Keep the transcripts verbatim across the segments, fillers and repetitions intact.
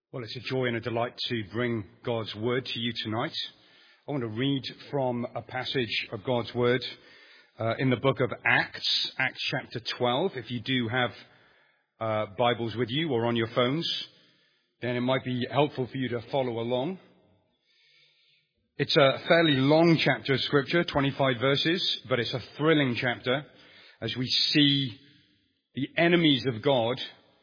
Well, it's a joy and a delight to bring God's word to you tonight. I want to read from a passage of God's word uh, in the book of Acts, Acts chapter twelve. If you do have uh, Bibles with you or on your phones, then it might be helpful for you to follow along. It's a fairly long chapter of Scripture, twenty-five verses, but it's a thrilling chapter as we see the enemies of God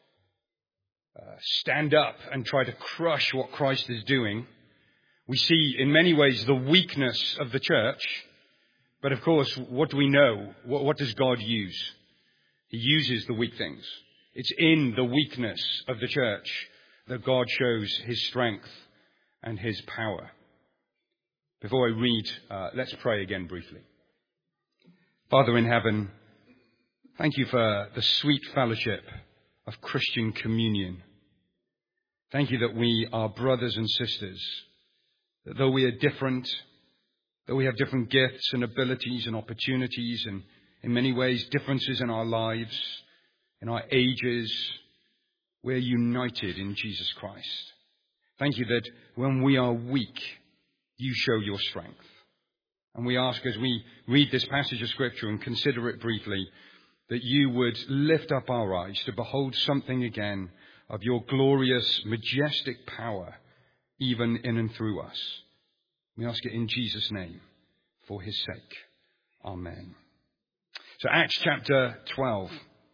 Uh, stand up and try to crush what Christ is doing. We see in many ways the weakness of the church. But of course, what do we know? What, what does God use? He uses the weak things. It's in the weakness of the church that God shows his strength and his power. Before I read, uh, let's pray again briefly. Father in heaven, thank you for the sweet fellowship of Christian communion. Thank you that we are brothers and sisters, that though we are different, though we have different gifts and abilities and opportunities and in many ways differences in our lives, in our ages, we're united in Jesus Christ. Thank you that when we are weak, you show your strength. And we ask as we read this passage of Scripture and consider it briefly, that you would lift up our eyes to behold something again of your glorious, majestic power, even in and through us. We ask it in Jesus' name, for his sake. Amen. So Acts chapter twelve.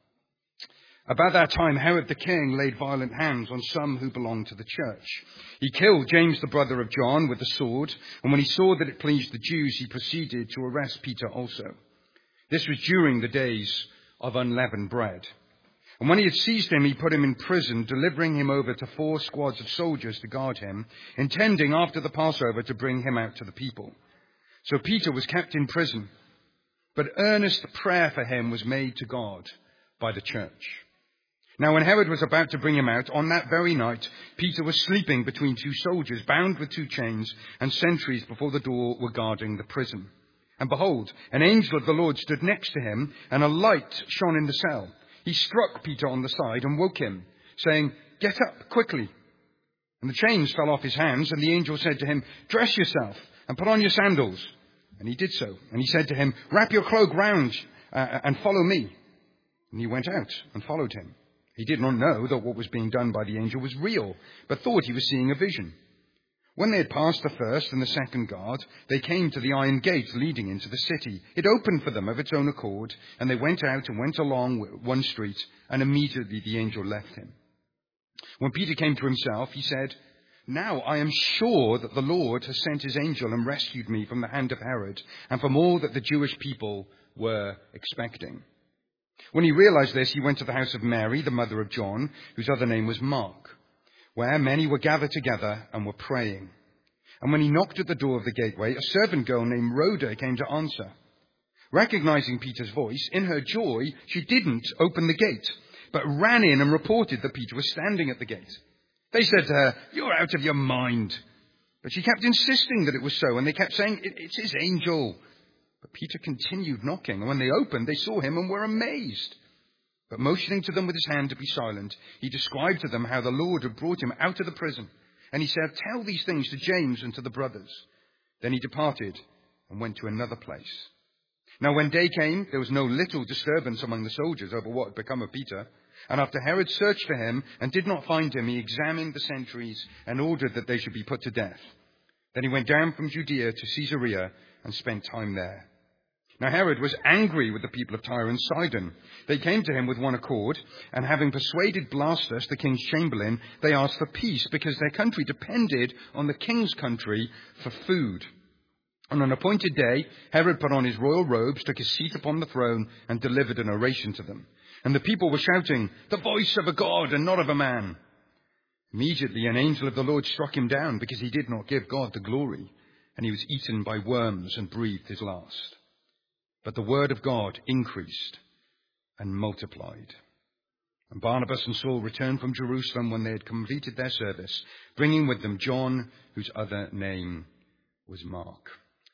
About that time, Herod the king laid violent hands on some who belonged to the church. He killed James, the brother of John, with the sword, and when he saw that it pleased the Jews, he proceeded to arrest Peter also. This was during the days of unleavened bread. And when he had seized him, he put him in prison, delivering him over to four squads of soldiers to guard him, intending after the Passover to bring him out to the people. So Peter was kept in prison, but earnest prayer for him was made to God by the church. Now when Herod was about to bring him out, on that very night, Peter was sleeping between two soldiers, bound with two chains, and sentries before the door were guarding the prison. And behold, an angel of the Lord stood next to him, and a light shone in the cell. He struck Peter on the side and woke him, saying, "Get up quickly." And the chains fell off his hands, and the angel said to him, "Dress yourself and put on your sandals." And he did so. And he said to him, "Wrap your cloak round uh, and follow me." And he went out and followed him. He did not know that what was being done by the angel was real, but thought he was seeing a vision. When they had passed the first and the second guard, they came to the iron gate leading into the city. It opened for them of its own accord, and they went out and went along one street, and immediately the angel left him. When Peter came to himself, he said, "Now I am sure that the Lord has sent his angel and rescued me from the hand of Herod, and from all that the Jewish people were expecting." When he realized this, he went to the house of Mary, the mother of John, whose other name was Mark, where many were gathered together and were praying. And when he knocked at the door of the gateway, a servant girl named Rhoda came to answer. Recognizing Peter's voice, in her joy, she didn't open the gate, but ran in and reported that Peter was standing at the gate. They said to her, "You're out of your mind." But she kept insisting that it was so, and they kept saying, "It's his angel." But Peter continued knocking, and when they opened, they saw him and were amazed. But motioning to them with his hand to be silent, he described to them how the Lord had brought him out of the prison. And he said, "Tell these things to James and to the brothers." Then he departed and went to another place. Now when day came, there was no little disturbance among the soldiers over what had become of Peter. And after Herod searched for him and did not find him, he examined the sentries and ordered that they should be put to death. Then he went down from Judea to Caesarea and spent time there. Now Herod was angry with the people of Tyre and Sidon. They came to him with one accord, and having persuaded Blastus, the king's chamberlain, they asked for peace, because their country depended on the king's country for food. On an appointed day, Herod put on his royal robes, took his seat upon the throne, and delivered an oration to them. And the people were shouting, "The voice of a god and not of a man." Immediately an angel of the Lord struck him down, because he did not give God the glory, and he was eaten by worms and breathed his last. But the word of God increased and multiplied. And Barnabas and Saul returned from Jerusalem when they had completed their service, bringing with them John, whose other name was Mark.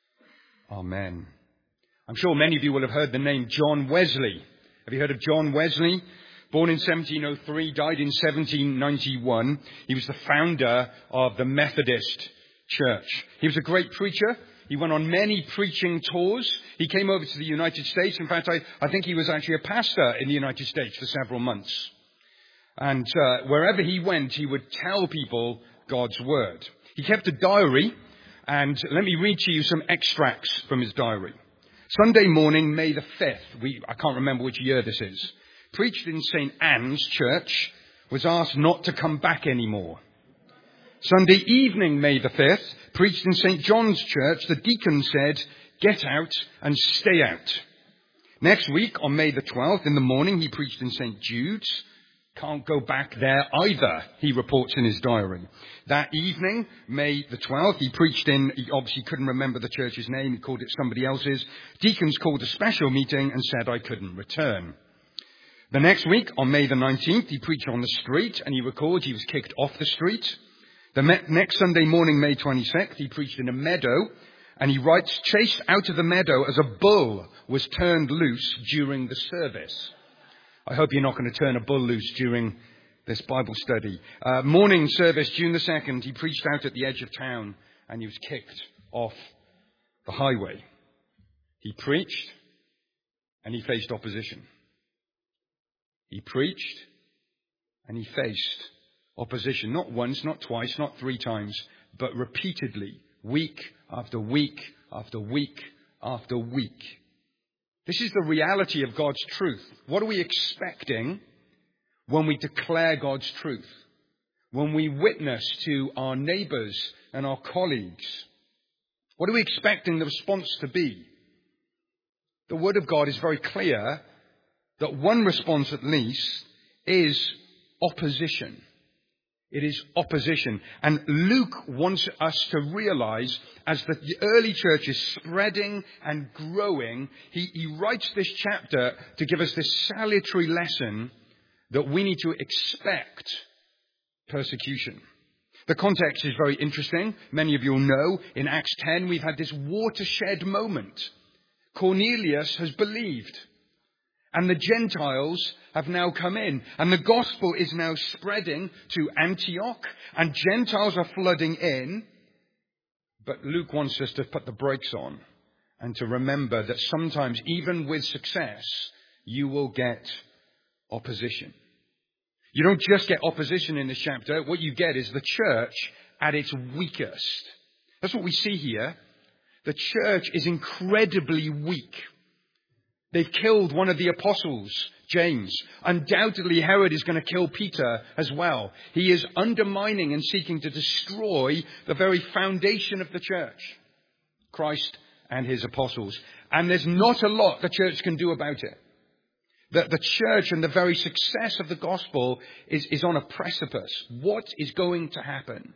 Amen. I'm sure many of you will have heard the name John Wesley. Have you heard of John Wesley? Born in seventeen oh three, died in seventeen ninety-one. He was the founder of the Methodist Church. He was a great preacher. He went on many preaching tours. He came over to the United States. In fact, I, I think he was actually a pastor in the United States for several months. And uh, wherever he went, he would tell people God's word. He kept a diary, and let me read to you some extracts from his diary. Sunday morning, May the fifth, we, I can't remember which year this is, preached in Saint Anne's Church, was asked not to come back anymore. Sunday evening, May the fifth, preached in Saint John's Church. The deacon said, get out and stay out. Next week, on May the twelfth, in the morning, he preached in Saint Jude's. Can't go back there either, he reports in his diary. That evening, May the twelfth, he preached in, he obviously couldn't remember the church's name, he called it somebody else's. Deacons called a special meeting and said I couldn't return. The next week, on May the nineteenth, he preached on the street, and he records he was kicked off the street. The me- next Sunday morning, May twenty-sixth, he preached in a meadow, and he writes, chased out of the meadow as a bull was turned loose during the service. I hope you're not going to turn a bull loose during this Bible study. Uh, morning service, June the second, he preached out at the edge of town, and he was kicked off the highway. He preached, and he faced opposition. He preached, and he faced opposition, not once, not twice, not three times, but repeatedly, week after week after week after week. This is the reality of God's truth. What are we expecting when we declare God's truth? When we witness to our neighbors and our colleagues? What are we expecting the response to be? The Word of God is very clear that one response at least is opposition. It is opposition. And Luke wants us to realize, as the early church is spreading and growing, he, he writes this chapter to give us this salutary lesson that we need to expect persecution. The context is very interesting. Many of you will know, in Acts ten, we've had this watershed moment. Cornelius has believed. And the Gentiles have now come in. And the gospel is now spreading to Antioch. And Gentiles are flooding in. But Luke wants us to put the brakes on. And to remember that sometimes, even with success, you will get opposition. You don't just get opposition in this chapter. What you get is the church at its weakest. That's what we see here. The church is incredibly weak. They've killed one of the apostles, James. Undoubtedly, Herod is going to kill Peter as well. He is undermining and seeking to destroy the very foundation of the church, Christ and his apostles. And there's not a lot the church can do about it. The, the church and the very success of the gospel is, is on a precipice. What is going to happen?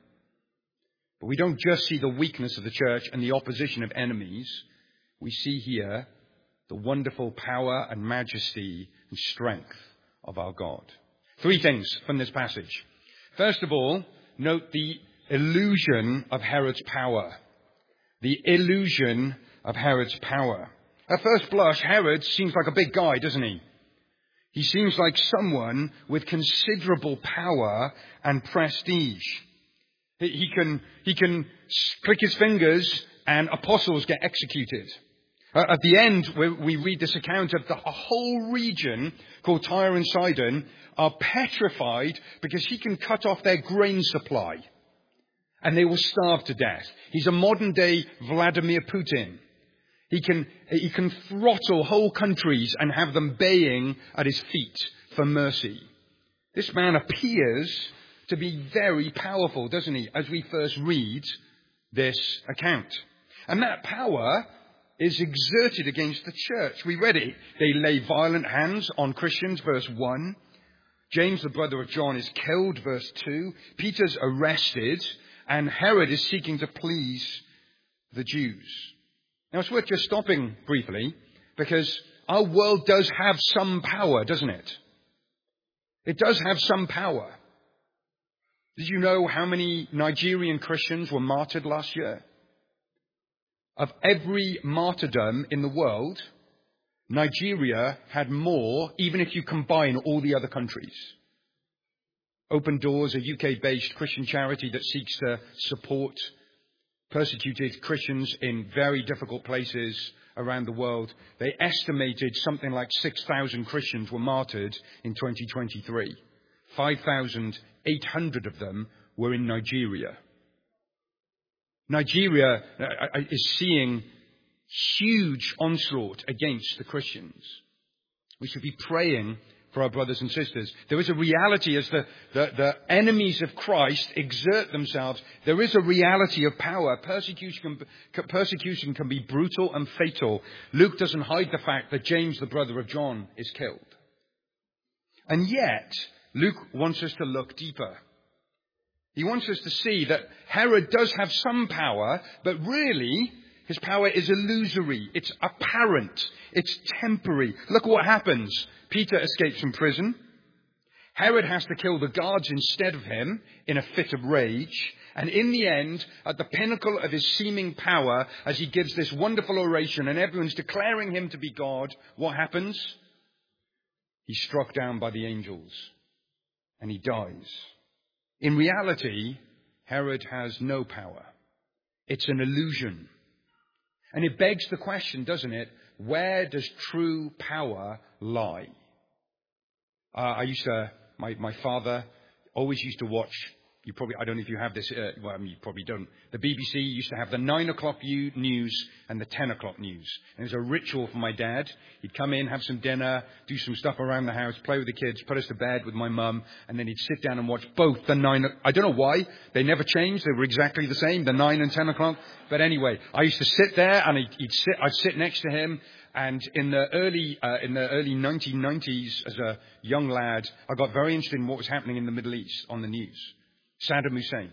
But we don't just see the weakness of the church and the opposition of enemies. We see here the wonderful power and majesty and strength of our God. Three things from this passage. First of all, note the illusion of Herod's power. The illusion of Herod's power. At first blush, Herod seems like a big guy, doesn't he? He seems like someone with considerable power and prestige. He, he can, he can click his fingers and apostles get executed. Uh, at the end, we, we read this account of the whole region called Tyre and Sidon are petrified because he can cut off their grain supply and they will starve to death. He's a modern day Vladimir Putin. He can, he can throttle whole countries and have them baying at his feet for mercy. This man appears to be very powerful, doesn't he, as we first read this account. And that power is exerted against the church. We read it. They lay violent hands on Christians, verse one. James, the brother of John, is killed, verse two. Peter's arrested, and Herod is seeking to please the Jews. Now, it's worth just stopping briefly, because our world does have some power, doesn't it? It does have some power. Did you know how many Nigerian Christians were martyred last year? Of every martyrdom in the world, Nigeria had more, even if you combine all the other countries. Open Doors, a U K-based Christian charity that seeks to support persecuted Christians in very difficult places around the world. They estimated something like six thousand Christians were martyred in twenty twenty-three. five thousand eight hundred of them were in Nigeria. Nigeria is seeing huge onslaught against the Christians. We should be praying for our brothers and sisters. There is a reality as the, the, the enemies of Christ exert themselves. There is a reality of power. Persecution can, persecution can be brutal and fatal. Luke doesn't hide the fact that James, the brother of John, is killed. And yet, Luke wants us to look deeper. He wants us to see that Herod does have some power, but really, his power is illusory. It's apparent. It's temporary. Look what happens. Peter escapes from prison. Herod has to kill the guards instead of him in a fit of rage. And in the end, at the pinnacle of his seeming power, as he gives this wonderful oration and everyone's declaring him to be God, what happens? He's struck down by the angels and he dies. In reality, Herod has no power. It's an illusion. And it begs the question, doesn't it? Where does true power lie? Uh, I used to, my, my father always used to watch, you probably, I don't know if you have this, uh, well, I mean, you probably don't. The B B C used to have the nine o'clock news and the ten o'clock news. And it was a ritual for my dad. He'd come in, have some dinner, do some stuff around the house, play with the kids, put us to bed with my mum, and then he'd sit down and watch both the nine, I don't know why, they never changed, they were exactly the same, the nine and ten o'clock. But anyway, I used to sit there and he'd, he'd sit, I'd sit next to him. And in the early uh, in the early nineteen nineties, as a young lad, I got very interested in what was happening in the Middle East on the news. Saddam Hussein.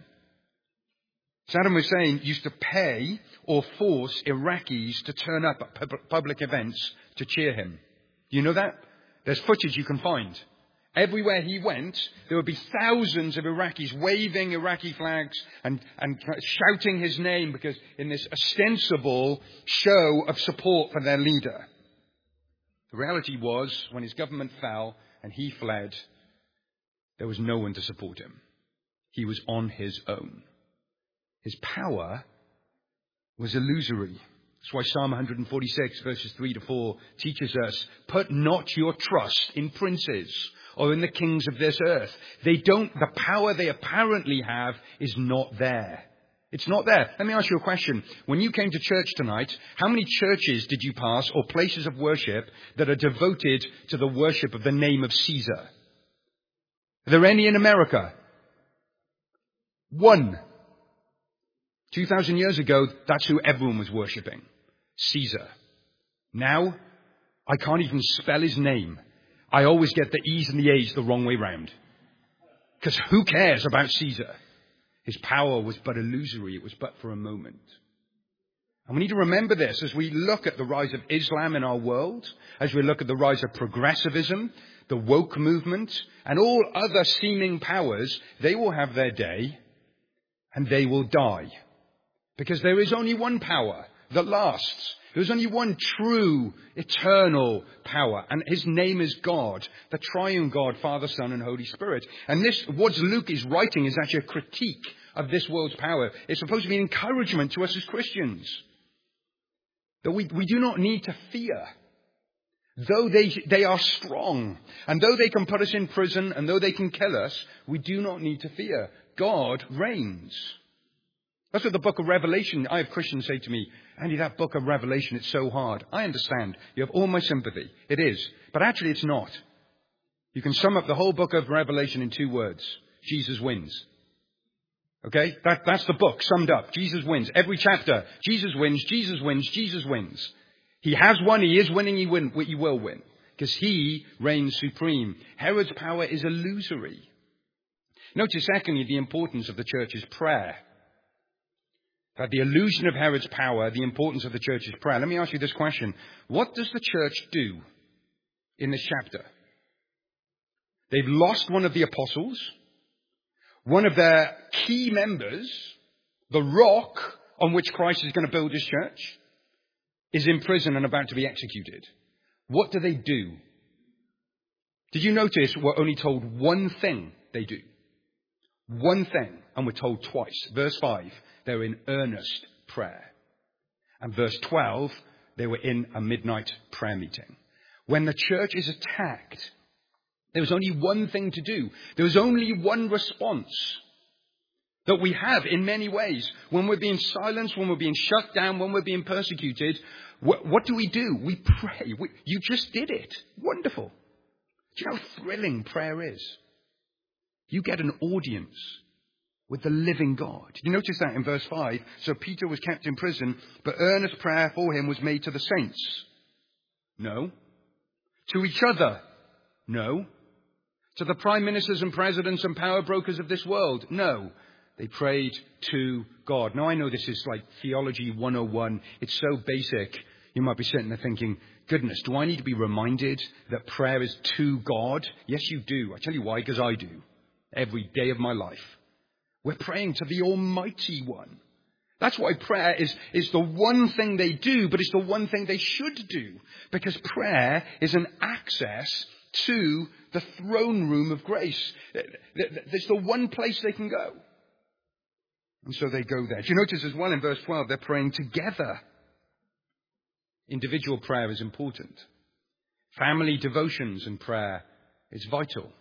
Saddam Hussein used to pay or force Iraqis to turn up at pub- public events to cheer him. You know that? There's footage you can find. Everywhere he went, there would be thousands of Iraqis waving Iraqi flags and, and shouting his name because in this ostensible show of support for their leader. The reality was, when his government fell and he fled, there was no one to support him. He was on his own. His power was illusory. That's why Psalm one forty-six, verses three to four, teaches us, put not your trust in princes or in the kings of this earth. They don't, the power they apparently have is not there. It's not there. Let me ask you a question. When you came to church tonight, how many churches did you pass or places of worship that are devoted to the worship of the name of Caesar? Are there any in America? One. Two thousand years ago, that's who everyone was worshipping. Caesar. Now, I can't even spell his name. I always get the E's and the A's the wrong way round. Because who cares about Caesar? His power was but illusory. It was but for a moment. And we need to remember this as we look at the rise of Islam in our world, as we look at the rise of progressivism, the woke movement, and all other seeming powers. They will have their day and they will die. Because there is only one power that lasts. There's only one true, eternal power. And his name is God, the triune God, Father, Son, and Holy Spirit. And this, what Luke is writing, is actually a critique of this world's power. It's supposed to be an encouragement to us as Christians. That we, we do not need to fear. Though they, they are strong, and though they can put us in prison, and though they can kill us, we do not need to fear. God reigns. That's what the book of Revelation, I have Christians say to me, Andy, that book of Revelation, it's so hard. I understand. You have all my sympathy. It is. But actually it's not. You can sum up the whole book of Revelation in two words. Jesus wins. Okay? That, that's the book summed up. Jesus wins. Every chapter. Jesus wins. Jesus wins. Jesus wins. He has won. He is winning. He, win, he will win. Because he reigns supreme. Herod's power is illusory. Notice, secondly, the importance of the church's prayer. That the illusion of Herod's power, the importance of the church's prayer. Let me ask you this question. What does the church do in this chapter? They've lost one of the apostles. One of their key members, the rock on which Christ is going to build his church, is in prison and about to be executed. What do they do? Did you notice we're only told one thing they do? One thing, and we're told twice. Verse five, they were in earnest prayer. And verse twelve, they were in a midnight prayer meeting. When the church is attacked, there was only one thing to do. There was only one response that we have in many ways. When we're being silenced, when we're being shut down, when we're being persecuted, what, what do we do? We pray. We, you just did it. Wonderful. Do you know how thrilling prayer is? You get an audience with the living God. Did you notice that in verse five? So Peter was kept in prison, but earnest prayer for him was made to the saints. No. To each other. No. To the prime ministers and presidents and power brokers of this world. No. They prayed to God. Now I know this is like theology one oh one. It's so basic. You might be sitting there thinking, goodness, do I need to be reminded that prayer is to God? Yes, you do. I tell you why, because I do. Every day of my life. We're praying to the Almighty One. That's why prayer is, is the one thing they do, but it's the one thing they should do. Because prayer is an access to the throne room of grace. It's the one place they can go. And so they go there. Do you notice as well in verse twelve, they're praying together. Individual prayer is important. Family devotions and prayer is vital.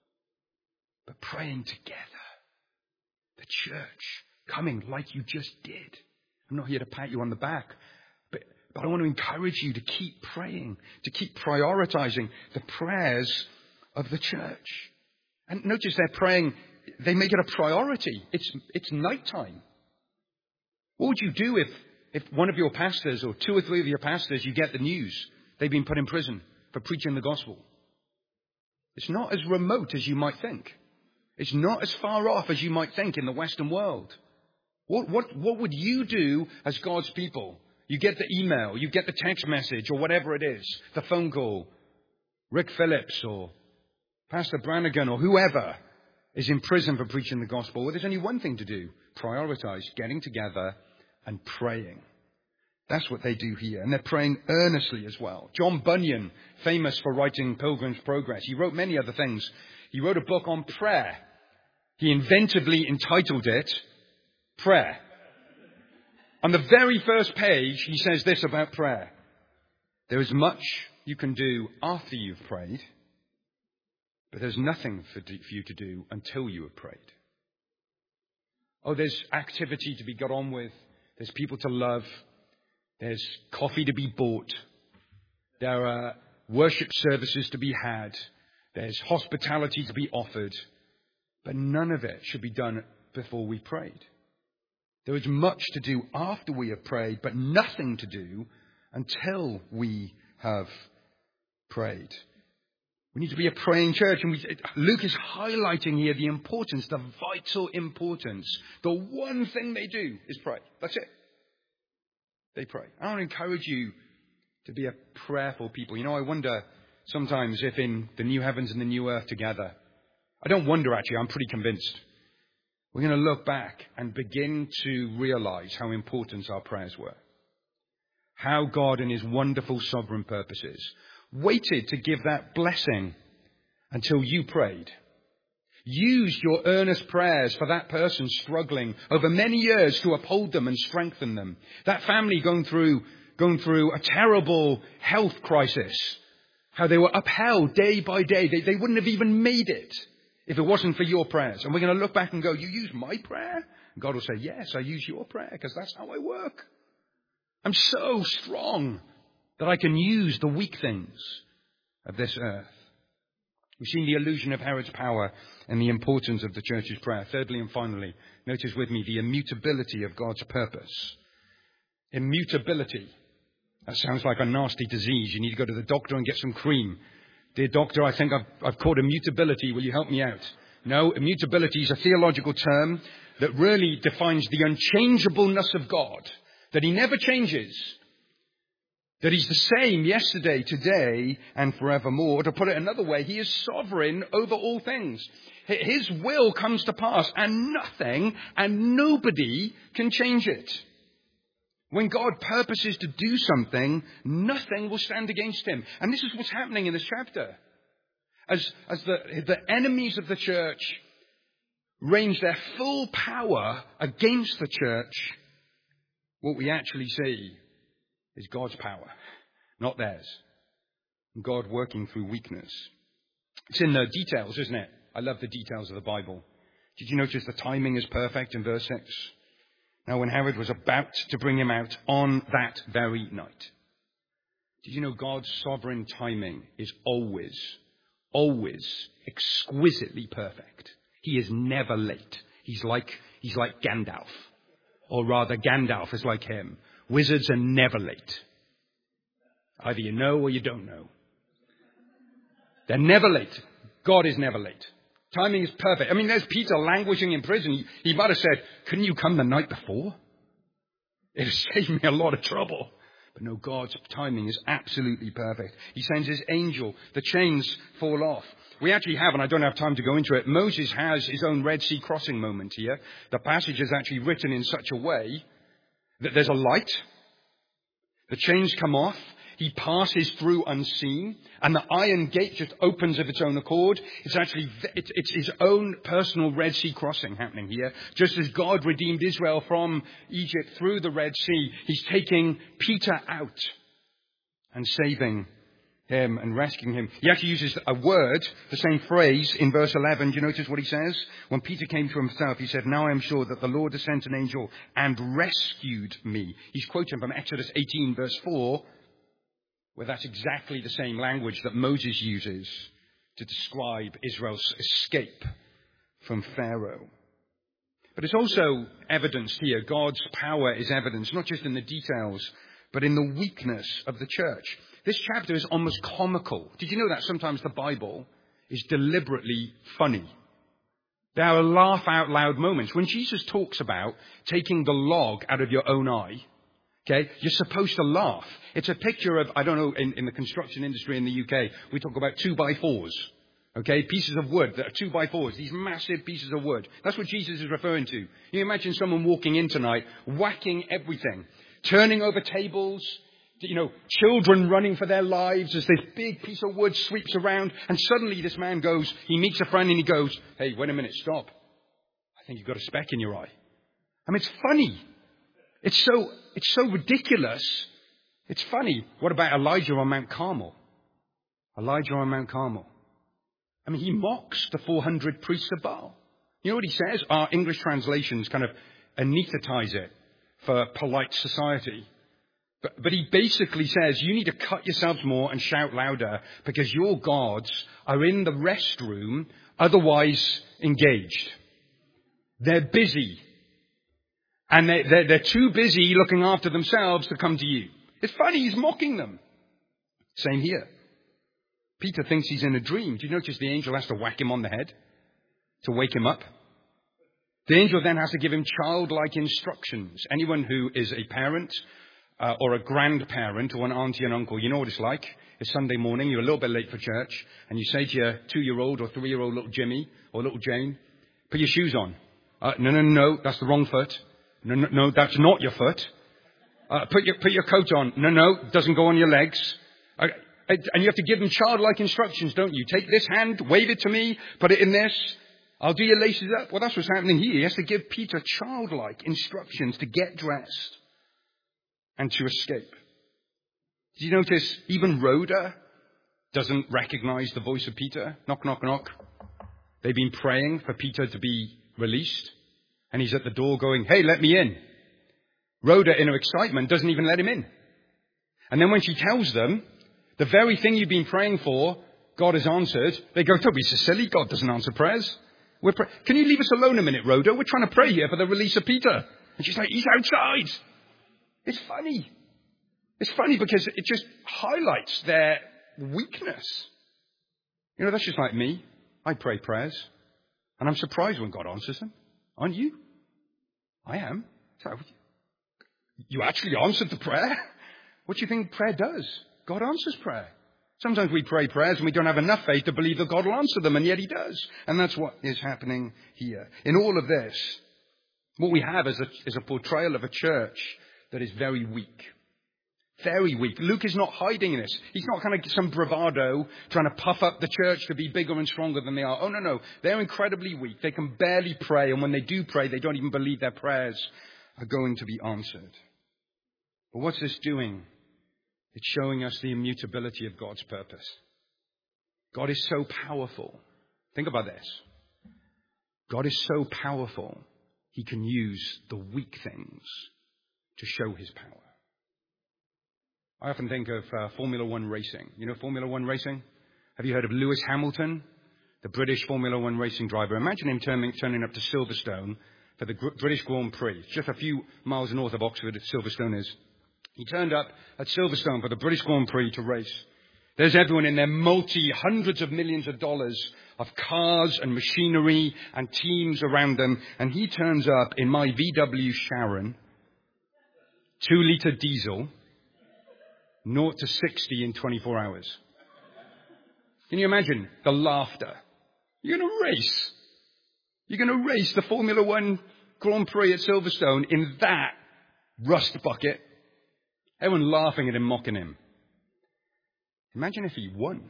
But praying together, the church coming like you just did. I'm not here to pat you on the back, but, but I want to encourage you to keep praying, to keep prioritizing the prayers of the church. And notice they're praying, they make it a priority. It's, it's nighttime. What would you do if, if one of your pastors or two or three of your pastors, you get the news they've been put in prison for preaching the gospel? It's not as remote as you might think. It's not as far off as you might think in the Western world. What, what, what would you do as God's people? You get the email, you get the text message or whatever it is, the phone call. Rick Phillips or Pastor Brannigan or whoever is in prison for preaching the gospel. Well, there's only one thing to do. Prioritize getting together and praying. That's what they do here. And they're praying earnestly as well. John Bunyan, famous for writing Pilgrim's Progress. He wrote many other things. He wrote a book on prayer. He inventively entitled it Prayer. On the very first page, he says this about prayer. There is much you can do after you've prayed, but there's nothing for you to do until you have prayed. Oh, there's activity to be got on with. There's people to love. There's coffee to be bought. There are worship services to be had. There's hospitality to be offered. But none of it should be done before we prayed. There is much to do after we have prayed, but nothing to do until we have prayed. We need to be a praying church. And we, Luke is highlighting here the importance, the vital importance. The one thing they do is pray. That's it. They pray. I want to encourage you to be a prayerful people. You know, I wonder sometimes if in the new heavens and the new earth together, I don't wonder actually, I'm pretty convinced, we're going to look back and begin to realize how important our prayers were. How God in his wonderful sovereign purposes waited to give that blessing until you prayed. Used your earnest prayers for that person struggling over many years to uphold them and strengthen them. That family going through, going through a terrible health crisis. How they were upheld day by day. They, they wouldn't have even made it if it wasn't for your prayers. And we're going to look back and go, you use my prayer? And God will say, yes, I use your prayer because that's how I work. I'm so strong that I can use the weak things of this earth. We've seen the illusion of Herod's power and the importance of the church's prayer. Thirdly and finally, notice with me the immutability of God's purpose. Immutability. That sounds like a nasty disease. You need to go to the doctor and get some cream. Dear doctor, I think I've, I've caught immutability. Will you help me out? No, immutability is a theological term that really defines the unchangeableness of God. That he never changes. That he's the same yesterday, today, and forevermore. To put it another way, he is sovereign over all things. His will comes to pass, and nothing and nobody can change it. When God purposes to do something, nothing will stand against him. And this is what's happening in this chapter. As, as the, the enemies of the church range their full power against the church, what we actually see is God's power, not theirs. And God working through weakness. It's in the details, isn't it? I love the details of the Bible. Did you notice the timing is perfect in verse six? Now when Herod was about to bring him out on that very night. Did you know God's sovereign timing is always, always exquisitely perfect? He is never late. He's like, he's like Gandalf. Or rather, Gandalf is like him. Wizards are never late. Either you know or you don't know. They're never late. God is never late. Timing is perfect. I mean, there's Peter languishing in prison. He, he might have said, couldn't you come the night before? It would save me a lot of trouble. But no, God's timing is absolutely perfect. He sends his angel. The chains fall off. We actually have, and I don't have time to go into it, Moses has his own Red Sea crossing moment here. The passage is actually written in such a way that there's a light. The chains come off. He passes through unseen, and the iron gate just opens of its own accord. It's actually, it's, it's his own personal Red Sea crossing happening here. Just as God redeemed Israel from Egypt through the Red Sea, he's taking Peter out and saving him and rescuing him. He actually uses a word, the same phrase in verse eleven. Do you notice what he says? When Peter came to himself, he said, now I am sure that the Lord has sent an angel and rescued me. He's quoting from Exodus eighteen verse four. Where that's exactly the same language that Moses uses to describe Israel's escape from Pharaoh. But it's also evidenced here. God's power is evidenced, not just in the details, but in the weakness of the church. This chapter is almost comical. Did you know that sometimes the Bible is deliberately funny? There are laugh out loud moments. When Jesus talks about taking the log out of your own eye, okay, you're supposed to laugh. It's a picture of, I don't know, in, in the construction industry in the U K, we talk about two by fours. Okay, pieces of wood that are two by fours, these massive pieces of wood. That's what Jesus is referring to. You imagine someone walking in tonight, whacking everything, turning over tables, you know, children running for their lives as this big piece of wood sweeps around, and suddenly this man goes, he meets a friend and he goes, hey, wait a minute, stop. I think you've got a speck in your eye. I mean, it's funny. It's so, it's so ridiculous. It's funny. What about Elijah on Mount Carmel? Elijah on Mount Carmel. I mean, he mocks the four hundred priests of Baal. You know what he says? Our English translations kind of anesthetize it for polite society. But, but he basically says, you need to cut yourselves more and shout louder because your gods are in the restroom, otherwise engaged. They're busy. And they, they're, they're too busy looking after themselves to come to you. It's funny, he's mocking them. Same here. Peter thinks he's in a dream. Do you notice the angel has to whack him on the head to wake him up? The angel then has to give him childlike instructions. Anyone who is a parent uh, or a grandparent or an auntie and uncle, you know what it's like. It's Sunday morning, you're a little bit late for church, and you say to your two-year-old or three-year-old little Jimmy or little Jane, put your shoes on. Uh, no, no, no, that's the wrong foot. No, no, no, that's not your foot. Uh, put your put your coat on. No, no, it doesn't go on your legs. Uh, and you have to give them childlike instructions, don't you? Take this hand, wave it to me, put it in this. I'll do your laces up. Well, that's what's happening here. He has to give Peter childlike instructions to get dressed and to escape. Did you notice even Rhoda doesn't recognize the voice of Peter? Knock, knock, knock. They've been praying for Peter to be released. And he's at the door going, hey, let me in. Rhoda, in her excitement, doesn't even let him in. And then when she tells them, the very thing you've been praying for, God has answered, they go, don't be so silly, God doesn't answer prayers. We're pray- Can you leave us alone a minute, Rhoda? We're trying to pray here for the release of Peter. And she's like, he's outside. It's funny. It's funny because it just highlights their weakness. You know, that's just like me. I pray prayers. And I'm surprised when God answers them. Aren't you? I am. So, you actually answered the prayer? What do you think prayer does? God answers prayer. Sometimes we pray prayers and we don't have enough faith to believe that God will answer them, and yet he does. And that's what is happening here. In all of this, what we have is a, is a portrayal of a church that is very weak. Very weak. Luke is not hiding this. He's not kind of some bravado trying to puff up the church to be bigger and stronger than they are. Oh, no, no. They're incredibly weak. They can barely pray. And when they do pray, they don't even believe their prayers are going to be answered. But what's this doing? It's showing us the immutability of God's purpose. God is so powerful. Think about this. God is so powerful, he can use the weak things to show his power. I often think of uh, Formula One racing. You know Formula One racing? Have you heard of Lewis Hamilton, the British Formula One racing driver? Imagine him turning, turning up to Silverstone for the Gr- British Grand Prix. Just a few miles north of Oxford, Silverstone is. He turned up at Silverstone for the British Grand Prix to race. There's everyone in there, multi, hundreds of millions of dollars of cars and machinery and teams around them. And he turns up in my V W Sharon, two-litre diesel, zero to sixty in twenty-four hours. Can you imagine the laughter? You're going to race. You're going to race the Formula One Grand Prix at Silverstone in that rust bucket. Everyone laughing at him, mocking him. Imagine if he won.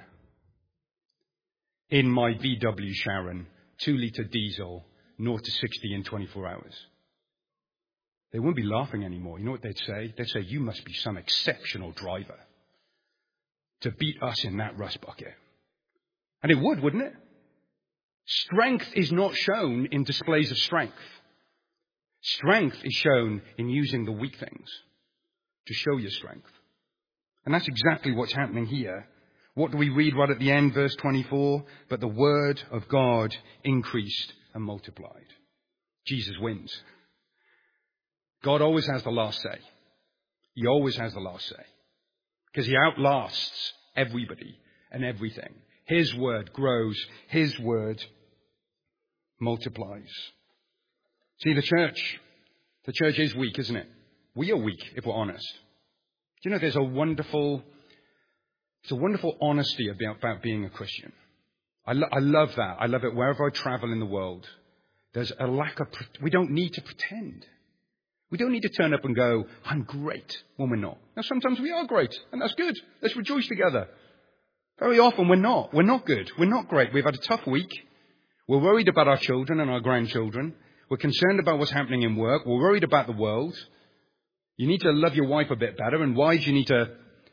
In my V W Sharon, two-litre diesel, zero to sixty in twenty-four hours. They wouldn't be laughing anymore. You know what they'd say? They'd say, you must be some exceptional driver to beat us in that rust bucket. And it would, wouldn't it? Strength is not shown in displays of strength. Strength is shown in using the weak things to show your strength. And that's exactly what's happening here. What do we read right at the end, verse twenty-four? But the word of God increased and multiplied. Jesus wins. God always has the last say. He always has the last say. Because he outlasts everybody and everything. His word grows. His word multiplies. See, the church, the church is weak, isn't it? We are weak, if we're honest. Do you know there's a wonderful, it's a wonderful honesty about, about being a Christian. I, lo- I love that. I love it wherever I travel in the world. There's a lack of, we don't need to pretend. We don't need to turn up and go, I'm great, when we're not. Now, sometimes we are great, and that's good. Let's rejoice together. Very often we're not. We're not good. We're not great. We've had a tough week. We're worried about our children and our grandchildren. We're concerned about what's happening in work. We're worried about the world. You need to love your wife a bit better, and wives, you need to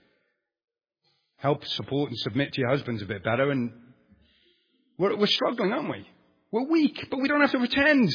help, support, and submit to your husbands a bit better. And we're, we're struggling, aren't we? We're weak, but we don't have to pretend.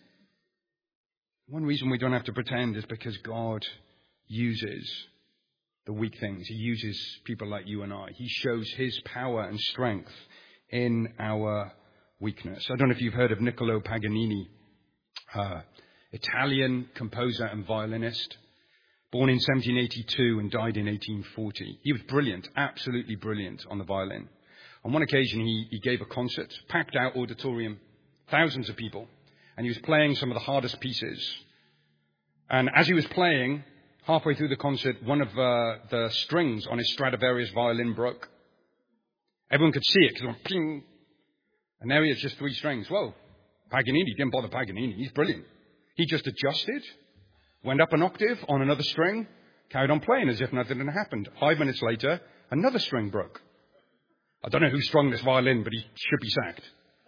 One reason we don't have to pretend is because God uses the weak things. He uses people like you and I. He shows his power and strength in our weakness. I don't know if you've heard of Niccolo Paganini, uh, Italian composer and violinist, born in seventeen eighty-two and died in eighteen forty. He was brilliant, absolutely brilliant on the violin. On one occasion, he, he gave a concert, packed out auditorium, thousands of people. And he was playing some of the hardest pieces. And as he was playing, halfway through the concert, one of uh, the strings on his Stradivarius violin broke. Everyone could see it because it went ping. And there he is, just three strings. Whoa, Paganini, didn't bother Paganini. He's brilliant. He just adjusted, went up an octave on another string, carried on playing as if nothing had happened. Five minutes later, another string broke. I don't know who strung this violin, but he should be sacked.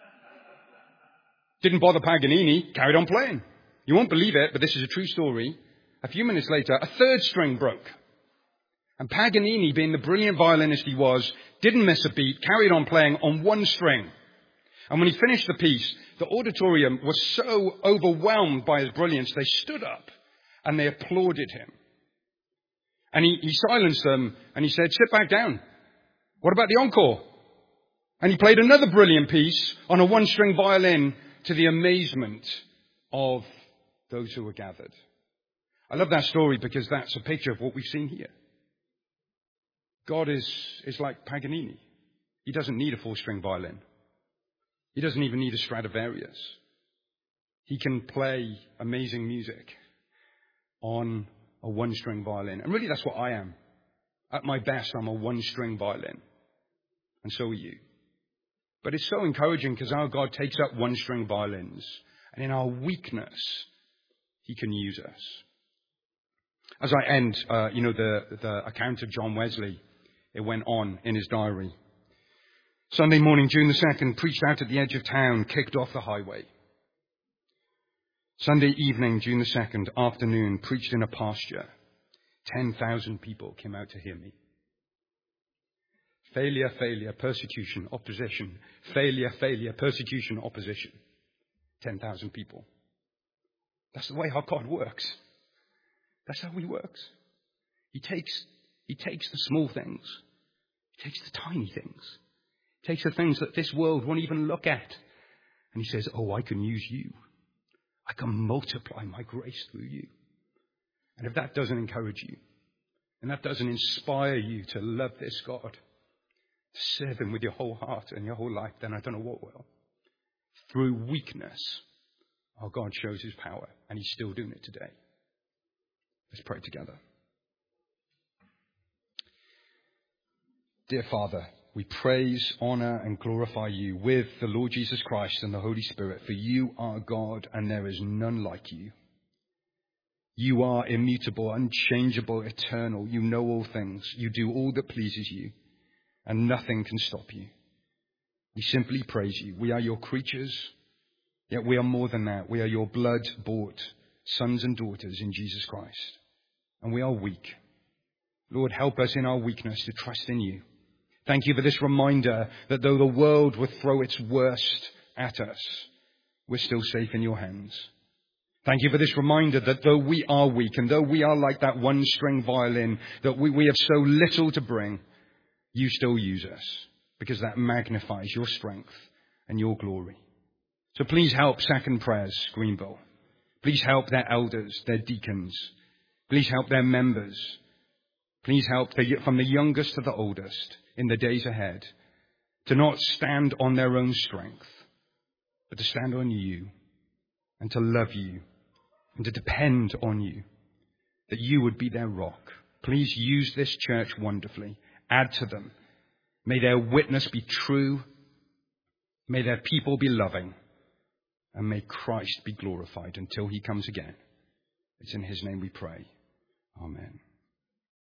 Didn't bother Paganini, carried on playing. You won't believe it, but this is a true story. A few minutes later, a third string broke. And Paganini, being the brilliant violinist he was, didn't miss a beat, carried on playing on one string. And when he finished the piece, the auditorium was so overwhelmed by his brilliance, they stood up and they applauded him. And he, he silenced them and he said, sit back down. What about the encore? And he played another brilliant piece on a one-string violin, to the amazement of those who were gathered. I love that story because that's a picture of what we've seen here. God is, is like Paganini. He doesn't need a four-string violin. He doesn't even need a Stradivarius. He can play amazing music on a one-string violin. And really that's what I am. At my best, I'm a one-string violin. And so are you. But it's so encouraging because our God takes up one-string violins. And in our weakness, he can use us. As I end, uh, you know, the, the account of John Wesley, it went on in his diary. Sunday morning, June the second, preached out at the edge of town, kicked off the highway. Sunday evening, June the second, afternoon, preached in a pasture. ten thousand people came out to hear me. Failure, failure, persecution, opposition. Failure, failure, persecution, opposition. ten thousand people. That's the way our God works. That's how he works. He takes, he takes the small things. He takes the tiny things. He takes the things that this world won't even look at. And he says, oh, I can use you. I can multiply my grace through you. And if that doesn't encourage you, and that doesn't inspire you to love this God, to serve him with your whole heart and your whole life, then I don't know what will. Through weakness, our God shows his power, and he's still doing it today. Let's pray together. Dear Father, we praise, honor, and glorify you with the Lord Jesus Christ and the Holy Spirit, for you are God, and there is none like you. You are immutable, unchangeable, eternal. You know all things. You do all that pleases you, and nothing can stop you. We simply praise you. We are your creatures, yet we are more than that. We are your blood-bought sons and daughters in Jesus Christ, and we are weak. Lord, help us in our weakness to trust in you. Thank you for this reminder that though the world would throw its worst at us, we're still safe in your hands. Thank you for this reminder that though we are weak and though we are like that one-string violin, that we, we have so little to bring, you still use us because that magnifies your strength and your glory. So please help Second Prayers, Greenville. Please help their elders, their deacons. Please help their members. Please help the, from the youngest to the oldest in the days ahead to not stand on their own strength, but to stand on you and to love you and to depend on you, that you would be their rock. Please use this church wonderfully. Add to them. May their witness be true. May their people be loving. And may Christ be glorified until he comes again. It's in his name we pray. Amen.